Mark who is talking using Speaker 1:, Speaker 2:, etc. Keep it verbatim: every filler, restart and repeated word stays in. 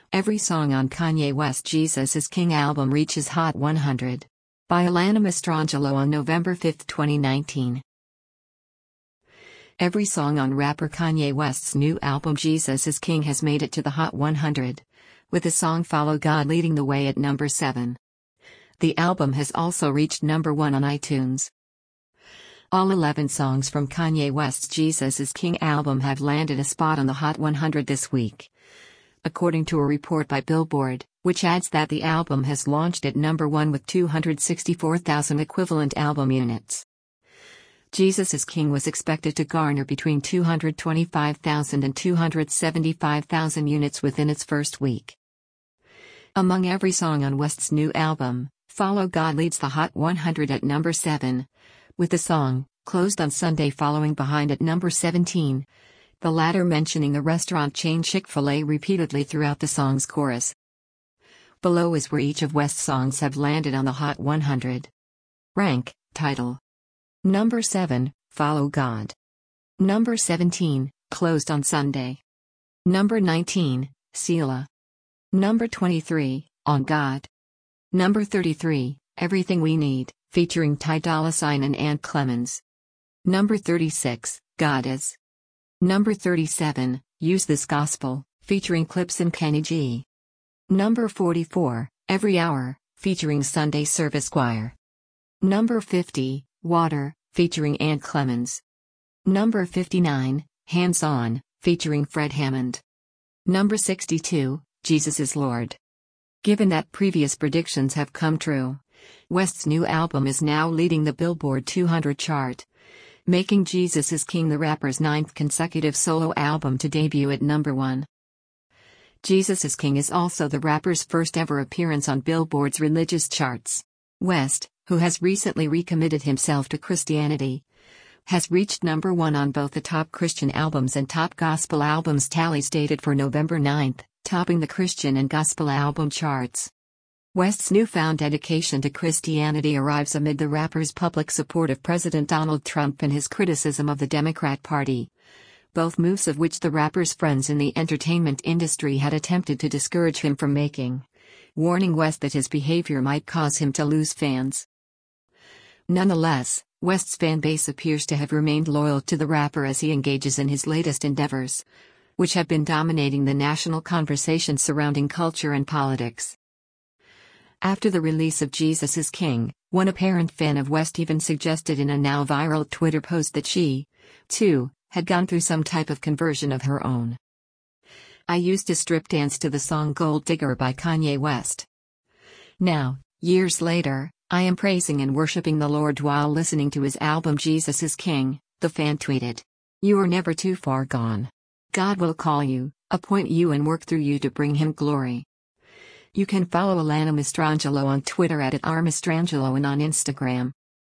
Speaker 1: Every song on Kanye West's Jesus is King album reaches Hot one hundred. By Alana Mastrangelo on November fifth, twenty nineteen. Every song on rapper Kanye West's new album Jesus is King has made it to the Hot one hundred, with the song Follow God leading the way at number seven. The album has also reached number one on iTunes. All eleven songs from Kanye West's Jesus is King album have landed a spot on the Hot one hundred this week, according to a report by Billboard, which adds that the album has launched at number one with two hundred sixty-four thousand equivalent album units. Jesus is King was expected to garner between two hundred twenty-five thousand and two hundred seventy-five thousand units within its first week. Among every song on West's new album, Follow God leads the Hot one hundred at number seven, with the song Closed on Sunday following behind at number seventeen, the latter mentioning the restaurant chain Chick-fil-A repeatedly throughout the song's chorus. Below is where each of West's songs have landed on the Hot one hundred. Rank, title. Number seven, Follow God. Number seventeen, Closed on Sunday. Number nineteen, Selah. Number twenty-three, On God. Number thirty-three, Everything We Need, featuring Ty Dolla Sign and Ant Clemens. Number thirty-six, God Is. Number thirty-seven, Use This Gospel, featuring Clips and Kenny G. Number forty-four, Every Hour, featuring Sunday Service Choir. Number fifty, Water, featuring Ant Clemens. Number fifty-nine, Hands On, featuring Fred Hammond. Number sixty-two, Jesus is Lord. Given that previous predictions have come true, West's new album is now leading the Billboard two hundred chart, making Jesus is King the rapper's ninth consecutive solo album to debut at number one. Jesus is King is also the rapper's first ever appearance on Billboard's religious charts. West, who has recently recommitted himself to Christianity, has reached number one on both the Top Christian Albums and Top Gospel Albums tallies dated for November ninth, topping the Christian and Gospel album charts. West's newfound dedication to Christianity arrives amid the rapper's public support of President Donald Trump and his criticism of the Democrat Party, both moves of which the rapper's friends in the entertainment industry had attempted to discourage him from making, warning West that his behavior might cause him to lose fans. Nonetheless, West's fan base appears to have remained loyal to the rapper as he engages in his latest endeavors, which have been dominating the national conversation surrounding culture and politics. After the release of Jesus is King, one apparent fan of West even suggested in a now viral Twitter post that she, too, had gone through some type of conversion of her own. I used to strip dance to the song Gold Digger by Kanye West. Now, years later, I am praising and worshiping the Lord while listening to his album Jesus is King, the fan tweeted. You are never too far gone. God will call you, appoint you and work through you to bring him glory. You can follow Alana Mastrangelo on Twitter at, at r mastrangelo and on Instagram.